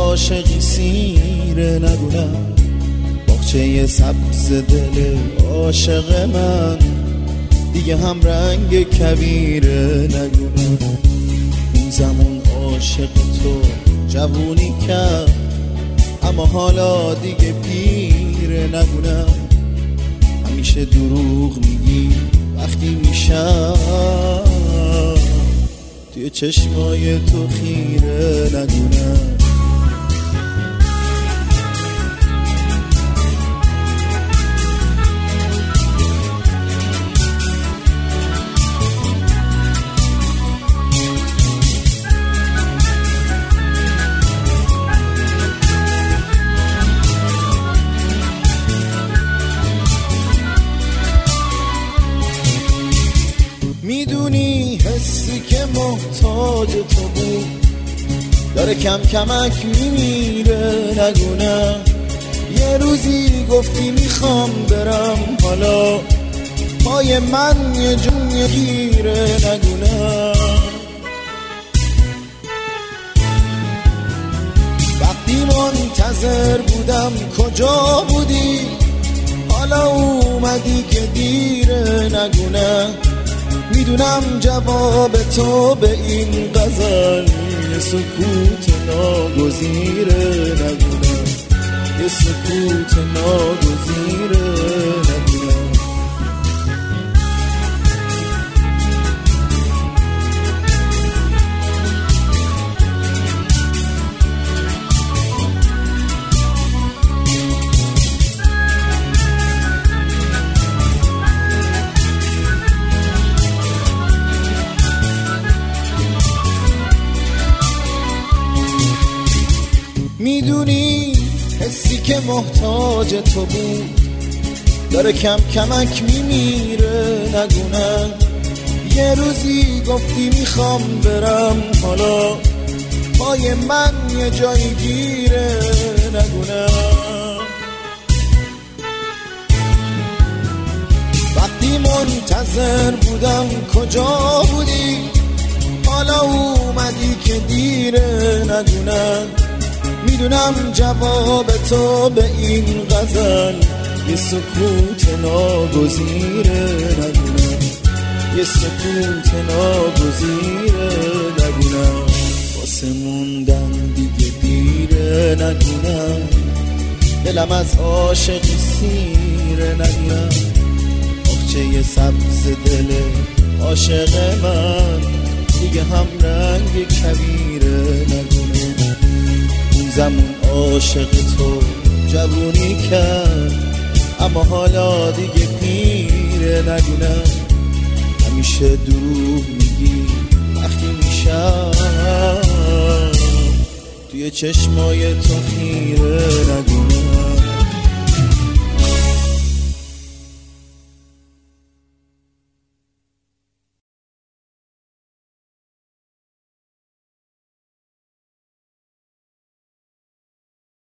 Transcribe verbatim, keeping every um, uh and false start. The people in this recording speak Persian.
عاشقی سیره نگونم، باغچه سبز دل عاشق من دیگه هم رنگ کبیره نگونم. اون زمان عاشق تو جوونی کرد، اما حالا دیگه پیره نگونم. همیشه دروغ میگی وقتی میشم توی چشمای تو خیره نگونم. میدونی حسی که محتاج تو بود داره کم کمک میمیره نگونم. یه روزی گفتی میخوام برم، حالا پای من یه جون گیره نگونم. وقتی منتظر بودم کجا بودی، حالا اومدی که دیره نگونم. میدونم جواب تو به این غزل یه سکوت ناگزیره نگونم، یه سکوت ناگزیره نگونم. میدونی حسی که محتاج تو بود داره کم کمک میمیره نگونم. یه روزی گفتی میخوام برم، حالا پای من یه جایی گیره نگونم. وقتی منتظر بودم کجا بودی، حالا اومدی که دیره نگونم. میدونم جواب تو به این غزل یه سکوت ناگزیره نگونم، یه سکوت ناگزیره نگونم. واسه موندن دیگه دیره نگونم، دلم از عاشقی سیره نگونم. باغچه سبز دل عاشق من دیگه هم رنگ کبیره نگونم. زمان عاشق تو جوونی کرد، اما حالا دیگه پیره نگونم. همیشه دروغ میگی وقتی میشم توی چشمای تو خیره